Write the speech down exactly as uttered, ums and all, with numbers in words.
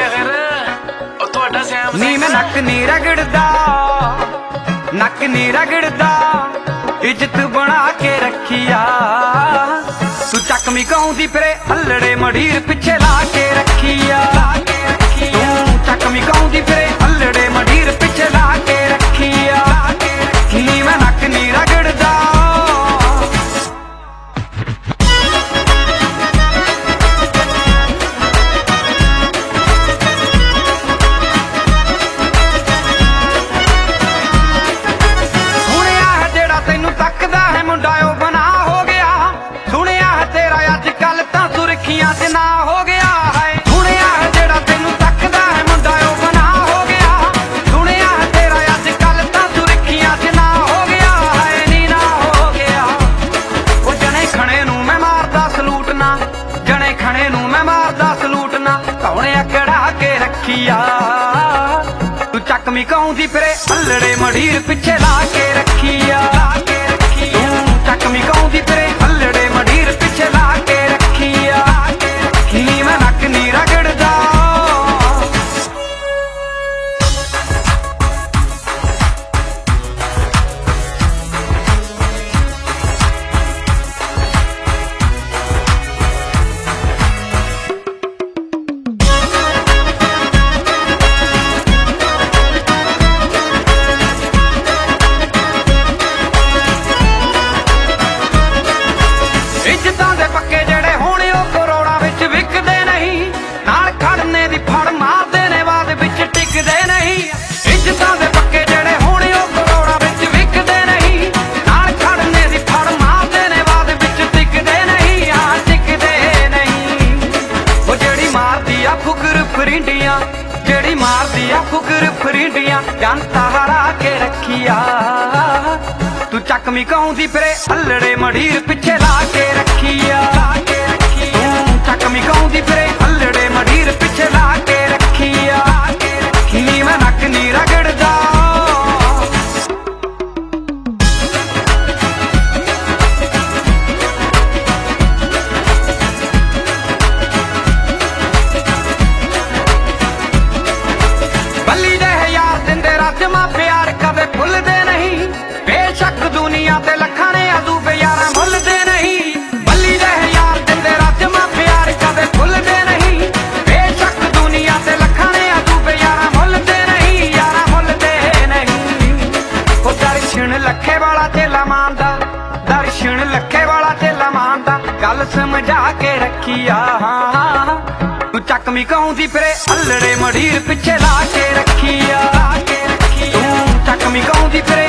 ਫਿਰ ਉਹ ਤੁਹਾਡਾ ਸੈਮ ਨੀ ਮੈਂ ਨੱਕ ਨੀ ਰਗੜਦਾ, ਨੱਕ ਨੀ ਰਗੜਦਾ, ਇੱਜ਼ਤ ਬਣਾ ਕੇ ਰੱਖੀਆ। ਤੂੰ ਚੱਕਵੀਂ ਕਹਾਉਂਦੀ ਫਿਰੇ ਹੱਲੜੇ ਮੜੀਰ ਪਿੱਛੇ ਲਾ ਕੇ ਰੱਖੀਆ। ਤੂੰ ਚੱਕਵੀਂ ਕਹਾਉਂਦੀ ਫਿਰੇ ਹੱਲੜੇ ਮੜੀਰ ਪਿੱਛੇ ਲਾ ਕੇ ਰੱਖੀਆ। ਨੀ ਮੈਂ ਨੱਕ ਨੀ ਰਗੜਦਾ। ਤੱਕਦਾ ਹੈ ਮੁੰਡਾ ਉਹ ਬਣਾ ਹੋ ਗਿਆ, ਸੁਣਿਆ ਹੈ ਤੇਰਾ ਅੱਜ ਕੱਲ ਤਾਂ ਸੁਰਖੀਆਂ ਚ ਨਾ ਹੋ ਗਿਆ ਹੈ। ਸੁਣਿਆ ਹੈ ਜਿਹੜਾ ਤੈਨੂੰ ਤੱਕਦਾ ਹੈ ਮੁੰਡਾ ਉਹ ਬਣਾ ਹੋ ਗਿਆ, ਸੁਣਿਆ ਹੈ ਤੇਰਾ ਅੱਜ ਕੱਲ ਤਾਂ ਸੁਰਖੀਆਂ ਚ ਨਾ ਹੋ ਗਿਆ ਹੈ। ਨੀ ਨਾ ਹੋ ਗਿਆ ਉਹ ਜਣੇ ਖਣੇ ਨੂੰ ਮੈਂ ਮਾਰਦਾ ਸਲੂਟ ਨਾ, ਜਣੇ ਖਣੇ ਨੂੰ ਮੈਂ ਮਾਰਦਾ ਸਲੂਟ ਨਾ, ਕੌਣੇ ਅਕੜਾ ਕੇ ਰੱਖੀਆ। ਤੂੰ ਚੱਕਵੀਂ ਕਹਾਉਂਦੀ ਫਿਰੇ ਹੱਲੜੇ ਮੜੀਰ ਪਿੱਛੇ ਲਾ ਕੇ ਰੱਖੀਆ। ਚੱਕਵੀਂ ਕਹਾਉਂਦੀ ਫਿਰੇ ਹੱਲੜੇ ਮੜੀਰ ਪਿੱਛੇ ਲਾ ਕੇ ਰੱਖੀਆ। ਨੀ ਮੈਂ ਨੱਕ ਨੀ ਰਗੜਦਾ। ਇੱਜ਼ਤਾਂ ਦੇ ਪੱਕੇ ਜਿਹੜੇ ਹੋਣੇ ਉਹ ਕਰੋੜਾਂ ਵਿੱਚ ਵਿਕਦੇ ਨਹੀਂ, ਨਾਲ ਖੜਨੇ ਦੀ ਫੜ ਮਾਰਦੇ ਨੇ ਬਾਅਦ ਵਿੱਚ ਟਿਕਦੇ ਨਹੀਂ। ਇੱਜ਼ਤਾਂ ਦੇ ਪੱਕੇ ਜਿਹੜੇ ਹੋਣੇ ਉਹ ਕਰੋੜਾਂ ਵਿੱਚ ਵਿਕਦੇ ਨਹੀਂ, ਨਾਲ ਖੜਨੇ ਦੀ ਫੜ ਮਾਰਦੇ ਨੇ ਬਾਅਦ ਵਿੱਚ ਟਿਕਦੇ ਨਹੀਂ। ਆ ਟਿਕਦੇ ਨਹੀਂ ਉਹ ਜਿਹੜੀ ਮਾਰਦੀ ਆ ਫੁਕਰ ਫਰਿੰਡੀਆਂ, ਜਿਹੜੀ ਮਾਰਦੀ ਆ ਫੁਕਰ ਫਰਿੰਡੀਆਂ, ਜਨਤਾ ਹਰਾ ਕੇ ਰੱਖੀਆ। ਤੂੰ ਚੱਕਵੀਂ ਕਹਾਉਂਦੀ ਫਿਰੇ ਹੱਲੜੇ ਮੜੀਰ ਪਿੱਛੇ ਲਾ ਕੇ ਰੱਖੀਆ। ਤੂੰ ਚੱਕਵੀਂ ਕਹਾਉਂਦੀ ਫਿਰੇ ਹੱਲੜੇ ਮੜੀਰ ਪਿੱਛੇ ਲਾ ਕੇ ਰੱਖੀਆ। ਨੀ ਮੈਂ ਨੱਕ ਨੀ ਰਗੜਦਾ। ਬੱਲੀ ਦੇ ਯਾਰ ਦਿੰਦੇ ਰਾਜਮਾ ਪਿਆਰ ਕਦੇ ਭੁੱਲਦੇ ਨਹੀਂ, ਬੇਸ਼ੱਕ ਦੁਨੀਆ ਤੇ ਲੱਖਾਂ ਨੇ ਅਜੂਬੇ ਯਾਰਾਂ ਭੁੱਲਦੇ ਨਹੀਂ। ਬੱਲੀ ਦੇ ਯਾਰ ਦਿੰਦੇ ਰਾਜਮਾ ਪਿਆਰ ਕਦੇ ਭੁੱਲਦੇ ਨਹੀਂ, ਬੇਸ਼ੱਕ ਦੁਨੀਆ ਤੇ ਲੱਖਾਂ ਨੇ ਅਜੂਬੇ ਯਾਰਾਂ ਭੁੱਲਦੇ ਨਹੀਂ, ਯਾਰਾਂ ਭੁੱਲਦੇ ਨਹੀਂ। ਉਹ ਦਰਸ਼ਨ ਲੱਖੇ ਵਾਲਾ ਚੇਲਾ ਮਾਨਦਾ, ਦਰਸ਼ਨ ਲੱਖੇ ਵਾਲਾ ਚੇਲਾ ਮਾਨਦਾ, ਗੱਲ ਸਮਝਾ ਕੇ ਰੱਖੀਆ। ਤੂੰ ਚੱਕਵੀਂ ਕਹਾਉਂਦੀ ਫਿਰੇ ਹੱਲੜੇ ਮੜੀਰ ਪਿੱਛੇ ਲਾ ਕੇ ਰੱਖੀਆ। ਤੂੰ ਚੱਕਵੀਂ ਕਹਾਉਂਦੀ ਫਿਰੇ